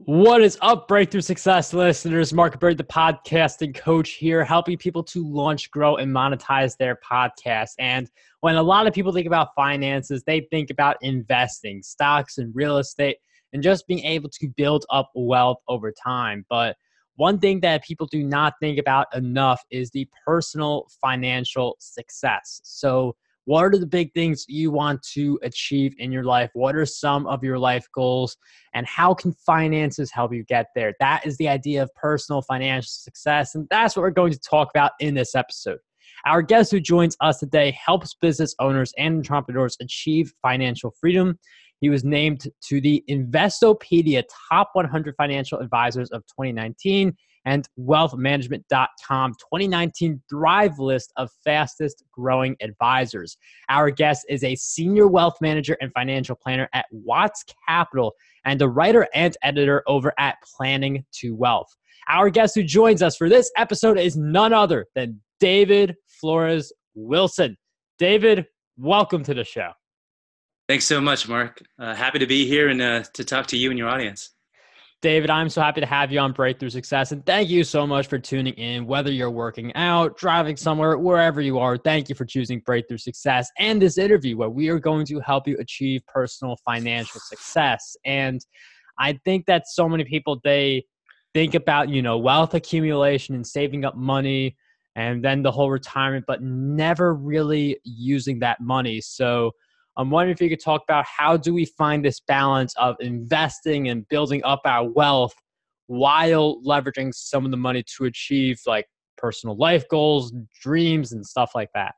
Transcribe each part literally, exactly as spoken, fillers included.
What is up, Breakthrough Success listeners? Mark Bird, the podcasting coach here, helping people to launch, grow, and monetize their podcast. And when a lot of people think about finances, they think about investing, stocks and real estate, and just being able to build up wealth over time. But one thing that people do not think about enough is the personal financial success. So what are the big things you want to achieve in your life? What are some of your life goals? And how can finances help you get there? That is the idea of personal financial success. And that's what we're going to talk about in this episode. Our guest who joins us today helps business owners and entrepreneurs achieve financial freedom. He was named to the Investopedia Top one hundred Financial Advisors of twenty nineteen and wealth management dot com twenty nineteen Thrive list of fastest growing advisors. Our guest is a senior wealth manager and financial planner at Watts Capital and a writer and editor over at Planning to Wealth. Our guest who joins us for this episode is none other than David Flores Wilson. David, welcome to the show. Thanks so much, Mark. Uh, happy to be here and uh, to talk to you and your audience. David, I'm so happy to have you on Breakthrough Success, and thank you so much for tuning in, whether you're working out, driving somewhere, wherever you are. Thank you for choosing Breakthrough Success and this interview where we are going to help you achieve personal financial success. And I think that so many people, they think about, you know, wealth accumulation and saving up money and then the whole retirement, but never really using that money. So I'm wondering if you could talk about how do we find this balance of investing and building up our wealth while leveraging some of the money to achieve like personal life goals, dreams, and stuff like that?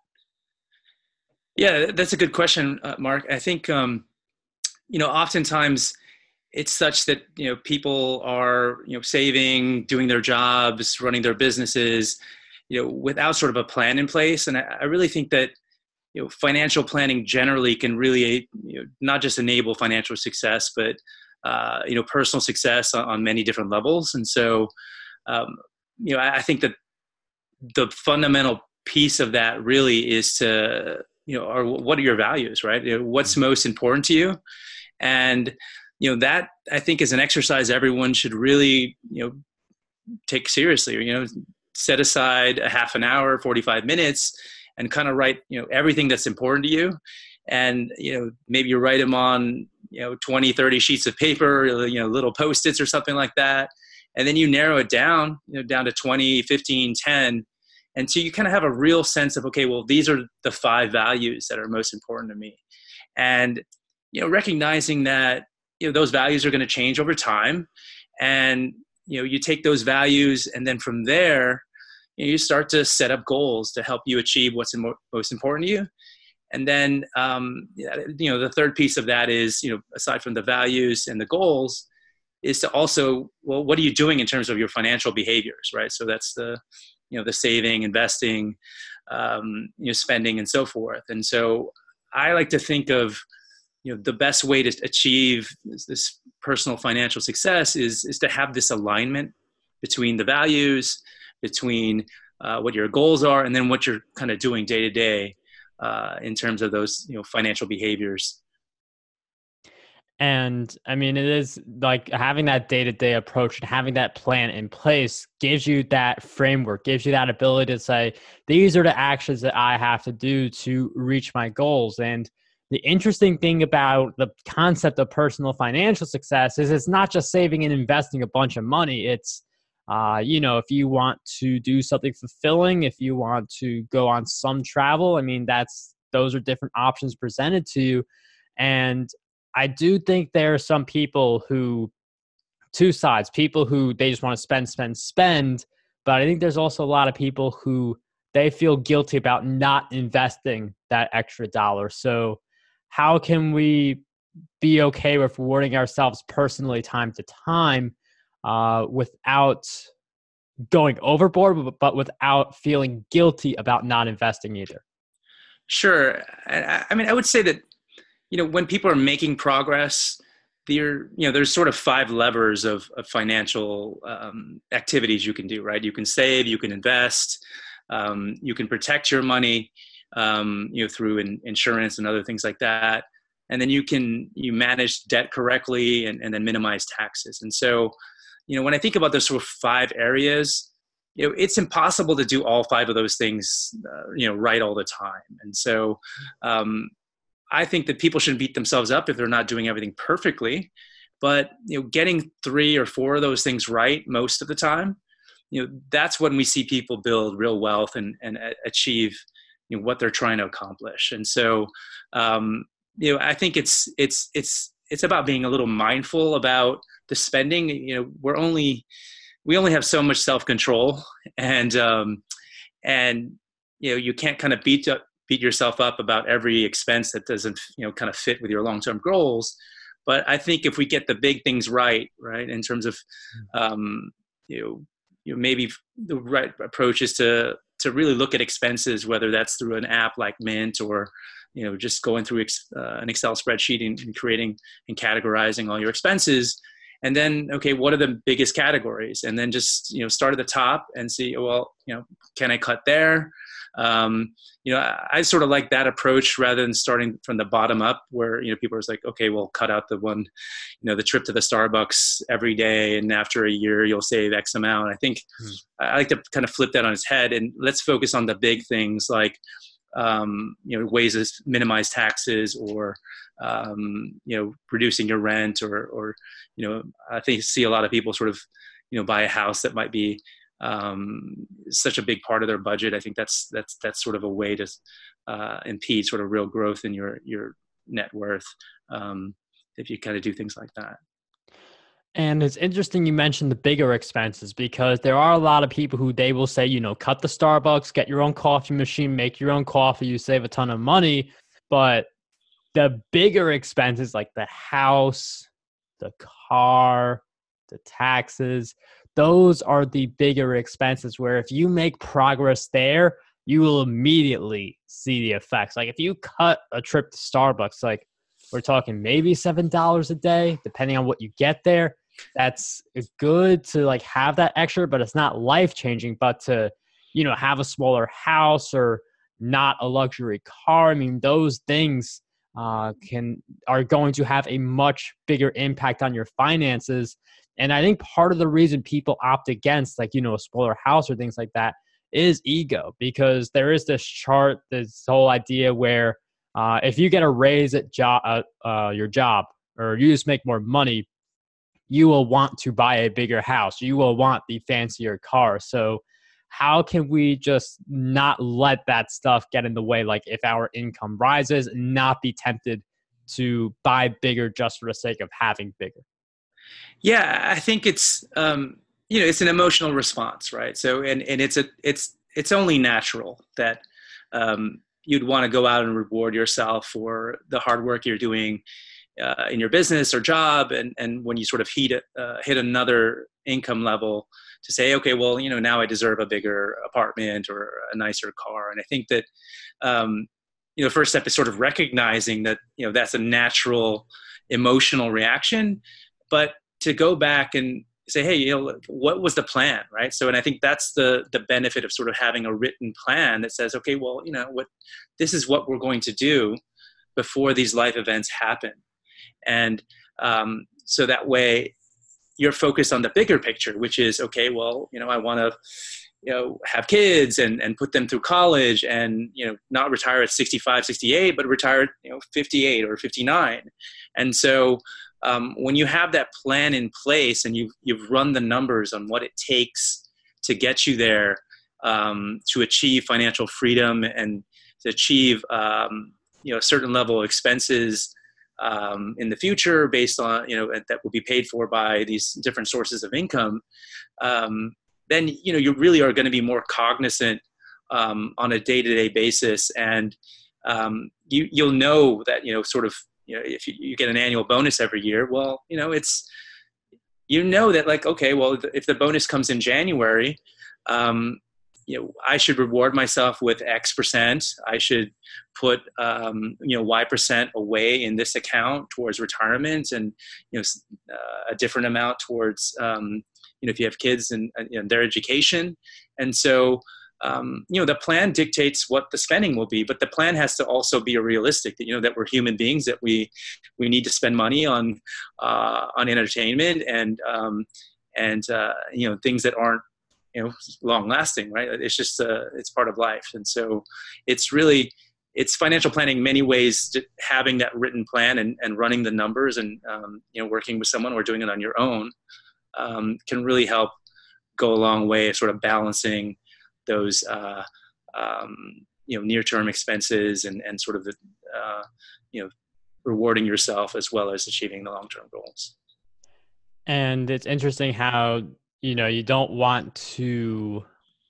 Yeah, that's a good question, uh, Mark. I think, um, you know, oftentimes it's such that, you know, people are, you know, saving, doing their jobs, running their businesses, you know, without sort of a plan in place. And I, I really think that, you know, financial planning generally can really, you know, not just enable financial success, but, uh, you know, personal success on, on many different levels. And so, um, you know, I, I think that the fundamental piece of that really is to, you know, or what are your values, right? You know, what's most important to you? And, you know, that I think is an exercise everyone should really, you know, take seriously, you know, set aside a half an hour, forty-five minutes, and kind of write, you know, everything that's important to you. And, you know, maybe you write them on, you know, twenty, thirty sheets of paper, you know, little Post-its or something like that. And then you narrow it down, you know, down to twenty, fifteen, ten. And so you kind of have a real sense of, okay, well, these are the five values that are most important to me. And, you know, recognizing that, you know, those values are going to change over time. And, you know, you take those values and then from there, you know, you start to set up goals to help you achieve what's mo- most important to you. And then, um, you know, the third piece of that is, you know, aside from the values and the goals, is to also, well, what are you doing in terms of your financial behaviors, right? So that's the, you know, the saving, investing, um, you know, spending and so forth. And so I like to think of, you know, the best way to achieve this, this personal financial success is, is to have this alignment between the values, between uh, what your goals are, and then what you're kind of doing day to day uh, in terms of those, you know, financial behaviors. And I mean, it is like having that day-to-day approach and having that plan in place gives you that framework, gives you that ability to say, these are the actions that I have to do to reach my goals. And the interesting thing about the concept of personal financial success is it's not just saving and investing a bunch of money. It's Uh, you know, if you want to do something fulfilling, if you want to go on some travel, I mean, that's, those are different options presented to you. And I do think there are some people who, two sides, people who they just want to spend, spend, spend. But I think there's also a lot of people who they feel guilty about not investing that extra dollar. So how can we be okay with rewarding ourselves personally time to time uh, without going overboard, but, but without feeling guilty about not investing either? Sure. I, I mean, I would say that, you know, when people are making progress, there, you know, there's sort of five levers of, of financial um, activities you can do, right? You can save, you can invest, um, you can protect your money, um, you know, through in, insurance and other things like that. and then you can you manage debt correctly and, and then minimize taxes. And so, you know, when I think about those sort of five areas, you know, it's impossible to do all five of those things, uh, you know, right all the time. And so, um, I think that people shouldn't beat themselves up if they're not doing everything perfectly, but, you know, getting three or four of those things right most of the time, you know, that's when we see people build real wealth and, and achieve, you know, what they're trying to accomplish. And so, um, you know, I think it's, it's, it's, it's about being a little mindful about the spending. You know, we're only, we only have so much self-control, and, um, and, you know, you can't kind of beat up, beat yourself up about every expense that doesn't, you know, kind of fit with your long-term goals. But I think if we get the big things right, right, in terms of, um, you know, you know, maybe the right approach is to to really look at expenses, whether that's through an app like Mint, or, you know, just going through ex, uh, an Excel spreadsheet and, and creating and categorizing all your expenses. And then, okay, what are the biggest categories? And then just, you know, start at the top and see, well, you know, can I cut there? Um, you know, I, I sort of like that approach rather than starting from the bottom up, where, you know, people are like, okay, well, cut out the one, you know, the trip to the Starbucks every day, and after a year you'll save X amount. I think hmm. I like to kind of flip that on its head, and let's focus on the big things, like, um, you know, ways to minimize taxes, or, um, you know, reducing your rent, or, or, you know, I think see a lot of people sort of, you know, buy a house that might be, um, such a big part of their budget. I think that's, that's, that's sort of a way to, uh, impede sort of real growth in your, your net worth. Um, if you kind of do things like that. And it's interesting you mentioned the bigger expenses, because there are a lot of people who they will say, you know, cut the Starbucks, get your own coffee machine, make your own coffee, you save a ton of money. But the bigger expenses, like the house, the car, the taxes, those are the bigger expenses, where if you make progress there, you will immediately see the effects. Like if you cut a trip to Starbucks, like we're talking maybe seven dollars a day, depending on what you get there. That's good to like have that extra, but it's not life-changing. But to, you know, have a smaller house or not a luxury car, I mean, those things uh, can are going to have a much bigger impact on your finances. And I think part of the reason people opt against, like, you know, a smaller house or things like that is ego, because there is this chart, this whole idea where uh, if you get a raise at job, uh, uh, your job, or you just make more money, you will want to buy a bigger house. You will want the fancier car. So how can we just not let that stuff get in the way? Like if our income rises, not be tempted to buy bigger just for the sake of having bigger. Yeah, I think it's, um, you know, it's an emotional response, right? So, and, and it's a, it's, it's only natural that, um, you'd want to go out and reward yourself for the hard work you're doing, uh, in your business or job. And, and when you sort of hit, uh, hit another income level, to say, okay, well, you know, now I deserve a bigger apartment or a nicer car. And I think that, um, you know, first step is sort of recognizing that, you know, that's a natural emotional reaction, but to go back and say, hey, you know, what was the plan, right? So, and I think that's the the benefit of sort of having a written plan that says, okay, well, you know, what, this is what we're going to do before these life events happen. And um, so that way you're focused on the bigger picture, which is, okay, well, you know, I want to, you know, have kids and, and put them through college, and, you know, not retire at sixty-five, sixty-eight, but retire at, you know, fifty-eight or fifty-nine. And so um, when you have that plan in place and you've, you've run the numbers on what it takes to get you there, um, to achieve financial freedom and to achieve, um, you know, a certain level of expenses um, in the future based on, you know, that will be paid for by these different sources of income, um, then, you know, you really are going to be more cognizant um, on a day-to-day basis. And um, you, you'll know that, you know, sort of, you know, if you, you get an annual bonus every year, well, you know, it's, you know, that like, okay, well, if the bonus comes in January, um, you know, I should reward myself with X percent. I should put, um, you know, Y percent away in this account towards retirement, and, you know, uh, a different amount towards, um, you know, if you have kids and, and you know, their education. And so um, you know, the plan dictates what the spending will be, but the plan has to also be realistic. That you know that we're human beings, that we we need to spend money on uh, on entertainment and um, and uh, you know things that aren't you know long lasting, right? It's just uh, it's part of life, and so it's really it's financial planning in many ways. Having that written plan and, and running the numbers and um, you know working with someone or doing it on your own um, can really help go a long way of sort of balancing those uh, um, you know near-term expenses and, and sort of the uh, you know rewarding yourself as well as achieving the long-term goals. And it's interesting how you know you don't want to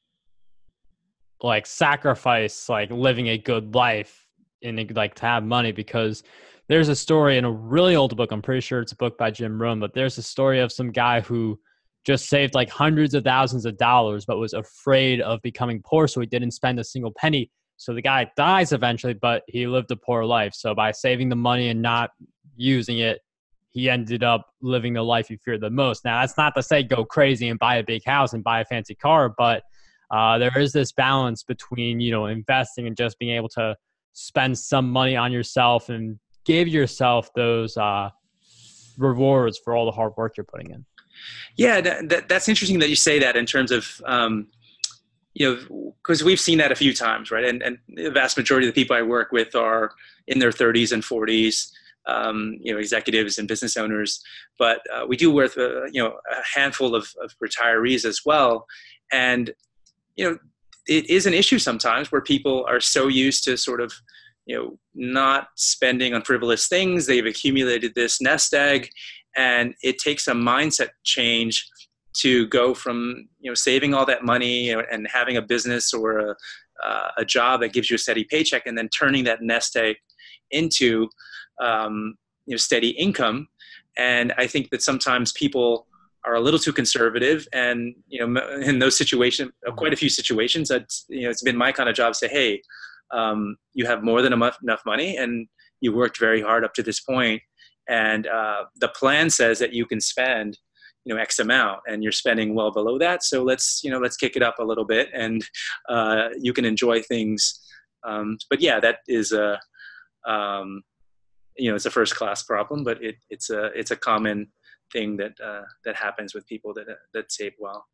like sacrifice like living a good life and like to have money, because there's a story in a really old book. I'm pretty sure it's a book by Jim Rohn, but there's a story of some guy who just saved like hundreds of thousands of dollars, but was afraid of becoming poor. So he didn't spend a single penny. So the guy dies eventually, but he lived a poor life. So by saving the money and not using it, he ended up living the life he feared the most. Now, that's not to say go crazy and buy a big house and buy a fancy car, but uh, there is this balance between, you know, investing and just being able to spend some money on yourself and give yourself those uh, rewards for all the hard work you're putting in. Yeah, that, that, that's interesting that you say that in terms of, um, you know, because we've seen that a few times, right? And, and the vast majority of the people I work with are in their thirties and forties, um, you know, executives and business owners. But uh, we do work with, uh, you know, a handful of, of retirees as well. And, you know, it is an issue sometimes where people are so used to sort of, you know, not spending on frivolous things. They've accumulated this nest egg. And it takes a mindset change to go from, you know, saving all that money and having a business or a, uh, a job that gives you a steady paycheck, and then turning that nest egg into, um, you know, steady income. And I think that sometimes people are a little too conservative, and, you know, in those situations, quite a few situations, that, you know, it's been my kind of job to say, hey, um, you have more than enough, enough money, and you worked very hard up to this point. And uh, the plan says that you can spend, you know, X amount, and you're spending well below that. So let's, you know, let's kick it up a little bit, and uh, you can enjoy things. Um, but yeah, that is a, um, you know, it's a first class problem, but it, it's a, it's a common thing that uh, that happens with people that that save well.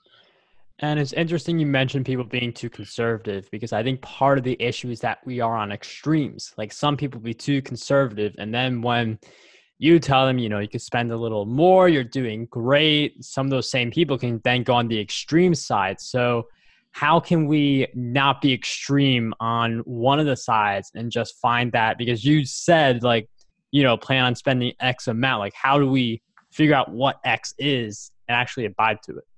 And it's interesting you mentioned people being too conservative, because I think part of the issue is that we are on extremes. Like some people be too conservative, and then when you tell them, you know, you could spend a little more, you're doing great, some of those same people can then go on the extreme side. So how can we not be extreme on one of the sides and just find that? Because you said, like, you know, plan on spending X amount. Like, how do we figure out what X is and actually abide to it?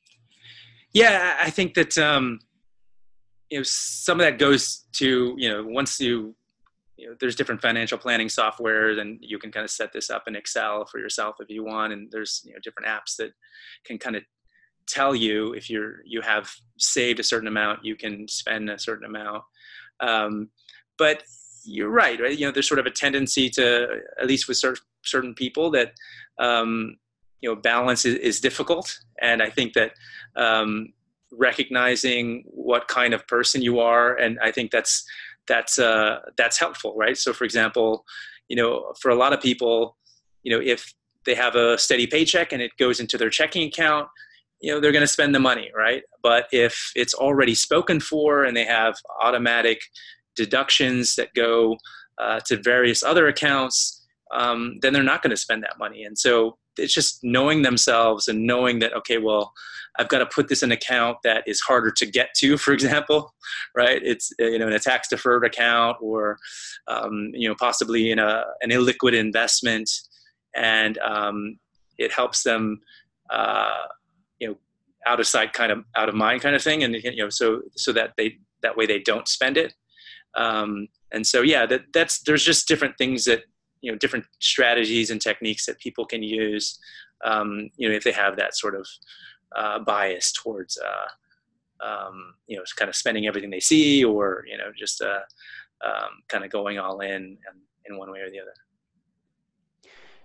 Yeah, I think that, um, you know, some of that goes to, you know, once you, you know, there's different financial planning software, and you can kind of set this up in Excel for yourself if you want. And there's, you know, different apps that can kind of tell you if you're, you have saved a certain amount, you can spend a certain amount. Um, but you're right, right? You know, there's sort of a tendency to, at least with certain, certain people, that, um, you know, balance is, is difficult. And I think that, um, recognizing what kind of person you are, and I think that's, that's, uh, that's helpful, right? So for example, you know, for a lot of people, you know, if they have a steady paycheck and it goes into their checking account, you know, they're going to spend the money, right? But if it's already spoken for and they have automatic deductions that go uh, to various other accounts, um, then they're not going to spend that money. And so it's just knowing themselves and knowing that, okay, well, I've got to put this in an account that is harder to get to, for example, right? It's, you know, in a tax deferred account, or, um, you know, possibly in a, an illiquid investment. And um, it helps them, uh, you know, out of sight, kind of out of mind kind of thing. And, you know, so, so that they, that way they don't spend it. Um, and so, yeah, that that's, there's just different things that, you know, different strategies and techniques that people can use, um, you know, if they have that sort of uh, bias towards, uh, um, you know, kind of spending everything they see, or, you know, just uh, um, kind of going all in, in in one way or the other.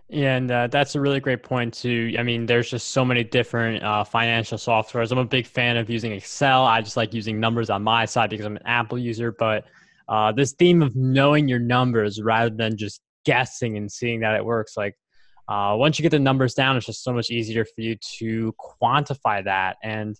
And uh, that's a really great point too. I mean, there's just so many different uh, financial softwares. I'm a big fan of using Excel. I just like using numbers on my side because I'm an Apple user. But uh, this theme of knowing your numbers rather than just guessing and seeing that it works, like uh, once you get the numbers down, it's just so much easier for you to quantify that. And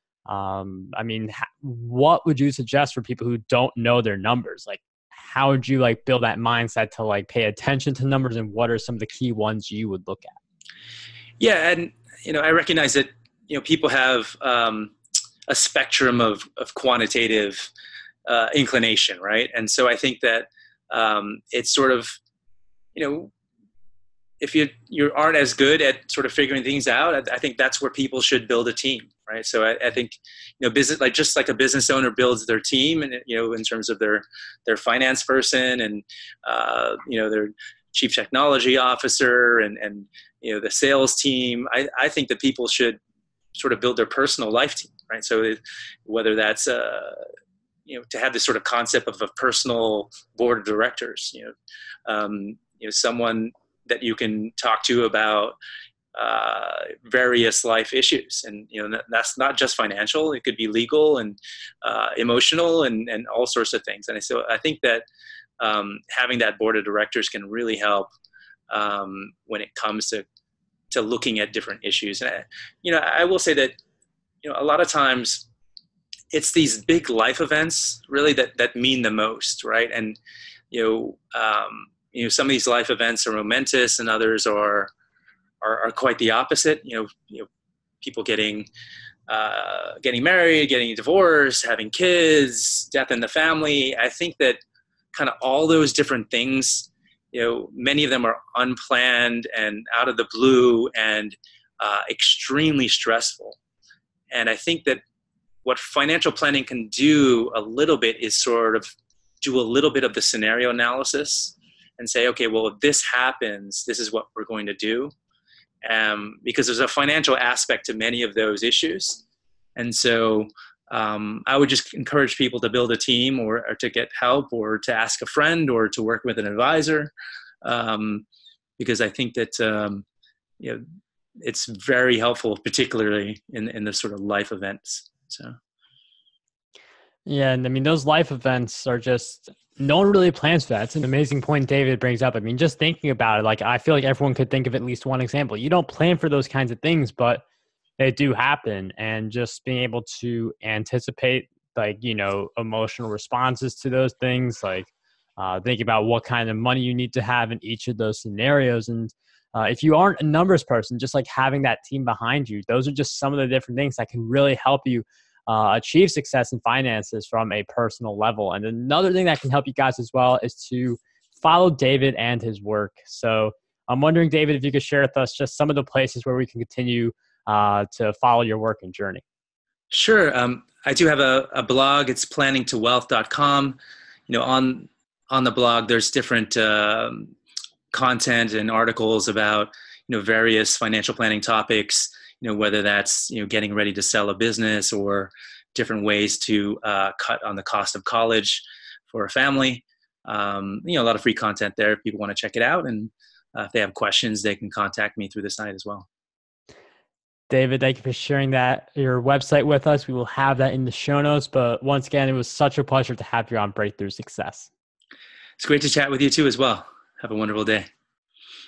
um, I mean, ha- what would you suggest for people who don't know their numbers? Like, how would you like build that mindset to like pay attention to numbers, and what are some of the key ones you would look at? Yeah. And, you know, I recognize that, you know, people have um, a spectrum of, of quantitative uh, inclination, right? And so I think that um, it's sort of, you know, if you you aren't as good at sort of figuring things out, I, I think that's where people should build a team, right? So I, I think, you know, business, like just like a business owner builds their team, and you know, in terms of their their finance person and uh, you know, their chief technology officer and and you know, the sales team. I, I think that people should sort of build their personal life team, right? So it, whether that's uh, you know, to have this sort of concept of a personal board of directors, you know, um, you know, someone that you can talk to about uh, various life issues. And, you know, that's not just financial. It could be legal and uh, emotional and, and all sorts of things. And so I think that um, having that board of directors can really help um, when it comes to, to looking at different issues. And, I, you know, I will say that, you know, a lot of times it's these big life events really that, that mean the most, right? And, you know, um, you know, some of these life events are momentous and others are, are, are quite the opposite. You know, you know, people getting, uh, getting married, getting divorced, having kids, death in the family. I think that kind of all those different things, you know, many of them are unplanned and out of the blue and uh, extremely stressful. And I think that what financial planning can do a little bit is sort of do a little bit of the scenario analysis and say, okay, well, if this happens, this is what we're going to do. Um, because there's a financial aspect to many of those issues. And so um, I would just encourage people to build a team or, or to get help or to ask a friend or to work with an advisor. Um, because I think that, um, you know, it's very helpful, particularly in, in the sort of life events. So. Yeah, and I mean, those life events are just, no one really plans for that. It's an amazing point David brings up. I mean, just thinking about it, like, I feel like everyone could think of at least one example. You don't plan for those kinds of things, but they do happen. And just being able to anticipate, like, you know, emotional responses to those things, like uh, thinking about what kind of money you need to have in each of those scenarios. And uh, if you aren't a numbers person, just like having that team behind you, those are just some of the different things that can really help you Uh, achieve success in finances from a personal level. And another thing that can help you guys as well is to follow David and his work. So I'm wondering, David, if you could share with us just some of the places where we can continue uh, to follow your work and journey. Sure. Um, I do have a, a blog. It's planning to wealth dot com. You know, on on the blog, there's different um, content and articles about, you know, various financial planning topics. You know, whether that's, you know, getting ready to sell a business or different ways to uh, cut on the cost of college for a family. Um, you know, a lot of free content there if people want to check it out. And uh, if they have questions, they can contact me through the site as well. David, thank you for sharing that, your website with us. We will have that in the show notes. But once again, it was such a pleasure to have you on Breakthrough Success. It's great to chat with you too as well. Have a wonderful day.